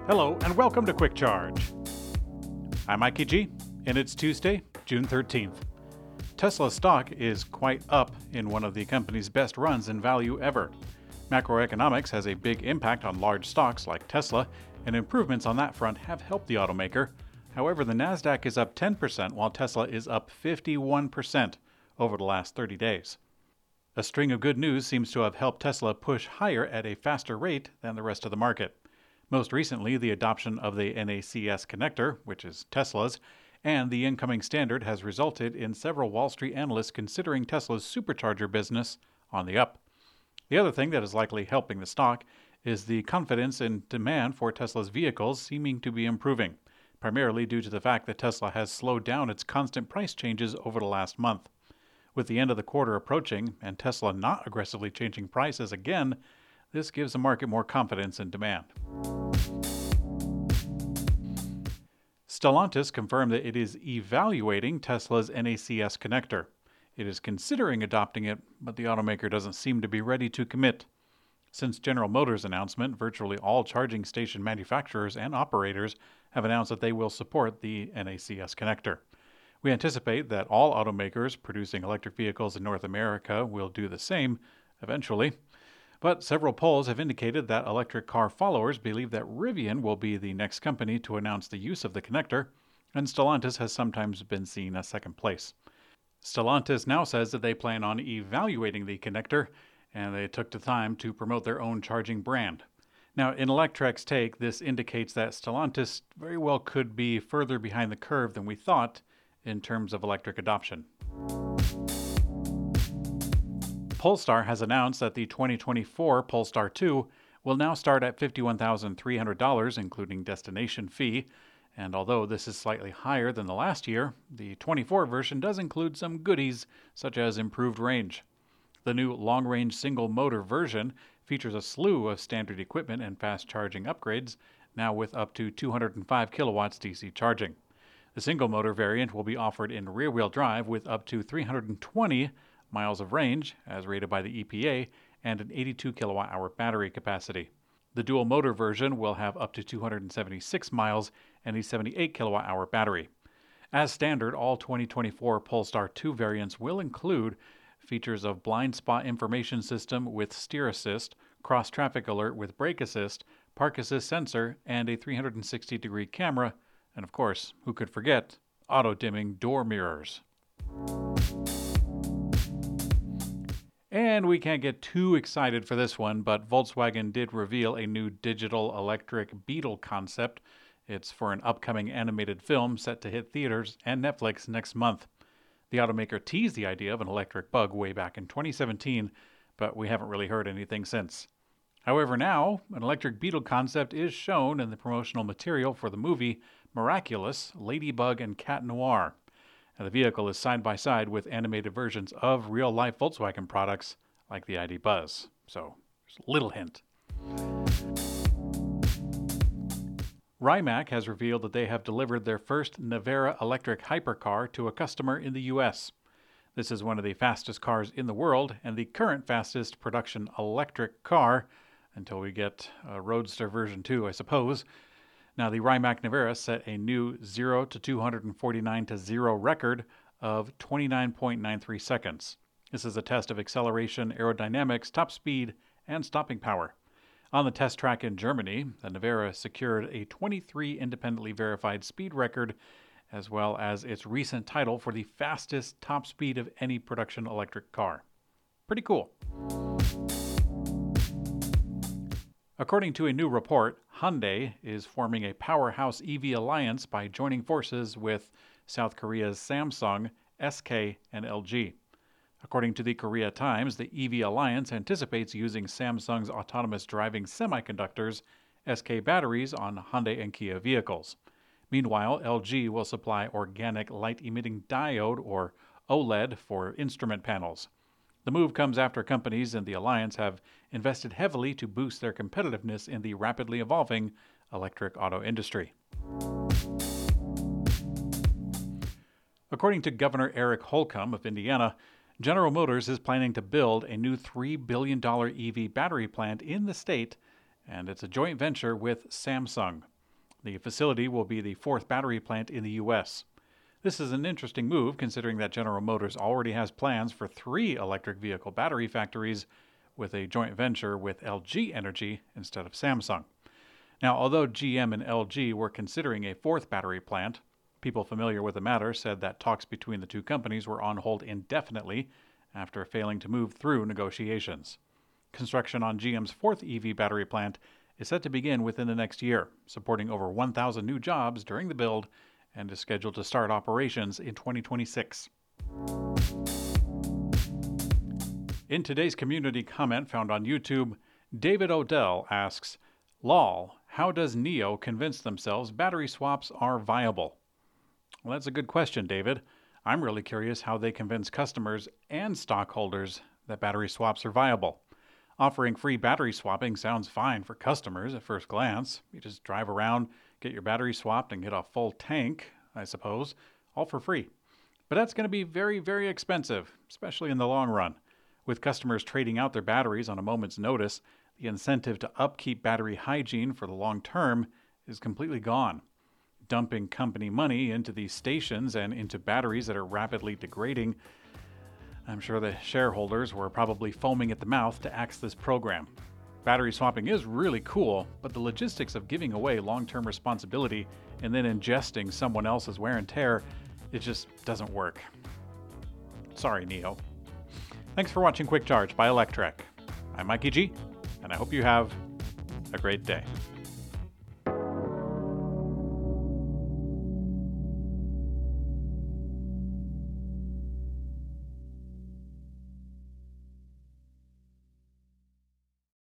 Hello and welcome to Quick Charge. I'm Mikey G, and it's Tuesday, June 13th. Tesla stock is quite up in one of the company's best runs in value ever. Macroeconomics has a big impact on large stocks like Tesla, and improvements on that front have helped the automaker. However, the Nasdaq is up 10% while Tesla is up 51% over the last 30 days. A string of good news seems to have helped Tesla push higher at a faster rate than the rest of the market. Most recently, the adoption of the NACS connector, which is Tesla's, and the incoming standard has resulted in several Wall Street analysts considering Tesla's supercharger business on the up. The other thing that is likely helping the stock is the confidence and demand for Tesla's vehicles seeming to be improving, primarily due to the fact that Tesla has slowed down its constant price changes over the last month. With the end of the quarter approaching and Tesla not aggressively changing prices again, this gives the market more confidence and demand. Stellantis confirmed that it is evaluating Tesla's NACS connector. It is considering adopting it, but the automaker doesn't seem to be ready to commit. Since General Motors' announcement, virtually all charging station manufacturers and operators have announced that they will support the NACS connector. We anticipate that all automakers producing electric vehicles in North America will do the same eventually. But several polls have indicated that electric car followers believe that Rivian will be the next company to announce the use of the connector, and Stellantis has sometimes been seen as second place. Stellantis now says that they plan on evaluating the connector, and they took the time to promote their own charging brand. Now, in Electrek's take, this indicates that Stellantis very well could be further behind the curve than we thought in terms of electric adoption. Polestar has announced that the 2024 Polestar 2 will now start at $51,300, including destination fee, and although this is slightly higher than the last year, the 24 version does include some goodies, such as improved range. The new long-range single-motor version features a slew of standard equipment and fast-charging upgrades, now with up to 205 kilowatts DC charging. The single-motor variant will be offered in rear-wheel drive with up to 320 miles of range, as rated by the EPA, and an 82 kilowatt-hour battery capacity. The dual-motor version will have up to 276 miles and a 78 kilowatt-hour battery. As standard, all 2024 Polestar 2 variants will include features of blind spot information system with steer assist, cross-traffic alert with brake assist, park assist sensor, and a 360-degree camera, and of course, who could forget, auto-dimming door mirrors. And we can't get too excited for this one, but Volkswagen did reveal a new digital electric Beetle concept. It's for an upcoming animated film set to hit theaters and Netflix next month. The automaker teased the idea of an electric bug way back in 2017, but we haven't really heard anything since. However, now, an electric Beetle concept is shown in the promotional material for the movie Miraculous, Ladybug and Cat Noir. Now, the vehicle is side-by-side with animated versions of real-life Volkswagen products like the ID Buzz. So, just a little hint. Rimac has revealed that they have delivered their first Nevera electric hypercar to a customer in the U.S. This is one of the fastest cars in the world and the current fastest production electric car, until we get a Roadster version 2, I suppose. Now, the Rimac Nevera set a new 0 to 249 to 0 record of 29.93 seconds. This is a test of acceleration, aerodynamics, top speed, and stopping power. On the test track in Germany, the Nevera secured a 23 independently verified speed record, as well as its recent title for the fastest top speed of any production electric car. Pretty cool. According to a new report, Hyundai is forming a powerhouse EV alliance by joining forces with South Korea's Samsung, SK, and LG. According to the Korea Times, the EV alliance anticipates using Samsung's autonomous driving semiconductors, SK batteries, on Hyundai and Kia vehicles. Meanwhile, LG will supply organic light-emitting diode, or OLED, for instrument panels. The move comes after companies in the alliance have invested heavily to boost their competitiveness in the rapidly evolving electric auto industry. According to Governor Eric Holcomb of Indiana, General Motors is planning to build a new $3 billion EV battery plant in the state, and it's a joint venture with Samsung. The facility will be the fourth battery plant in the U.S. This is an interesting move considering that General Motors already has plans for 3 electric vehicle battery factories with a joint venture with LG Energy instead of Samsung. Now, although GM and LG were considering a 4th battery plant, people familiar with the matter said that talks between the two companies were on hold indefinitely after failing to move through negotiations. Construction on GM's 4th EV battery plant is set to begin within the next year, supporting over 1,000 new jobs during the build, and is scheduled to start operations in 2026. In today's community comment found on YouTube, David Odell asks, "Lol, how does NIO convince themselves battery swaps are viable?" Well, that's a good question, David. I'm really curious how they convince customers and stockholders that battery swaps are viable. Offering free battery swapping sounds fine for customers at first glance. You just drive around, get your battery swapped, and get a full tank, I suppose, all for free. But that's going to be very, very expensive, especially in the long run. With customers trading out their batteries on a moment's notice, the incentive to upkeep battery hygiene for the long term is completely gone. Dumping company money into these stations and into batteries that are rapidly degrading, I'm sure the shareholders were probably foaming at the mouth to axe this program. Battery swapping is really cool, but the logistics of giving away long-term responsibility and then ingesting someone else's wear and tear, it just doesn't work. Sorry, NIO. Thanks for watching Quick Charge by Electrek. I'm Mikey G, and I hope you have a great day.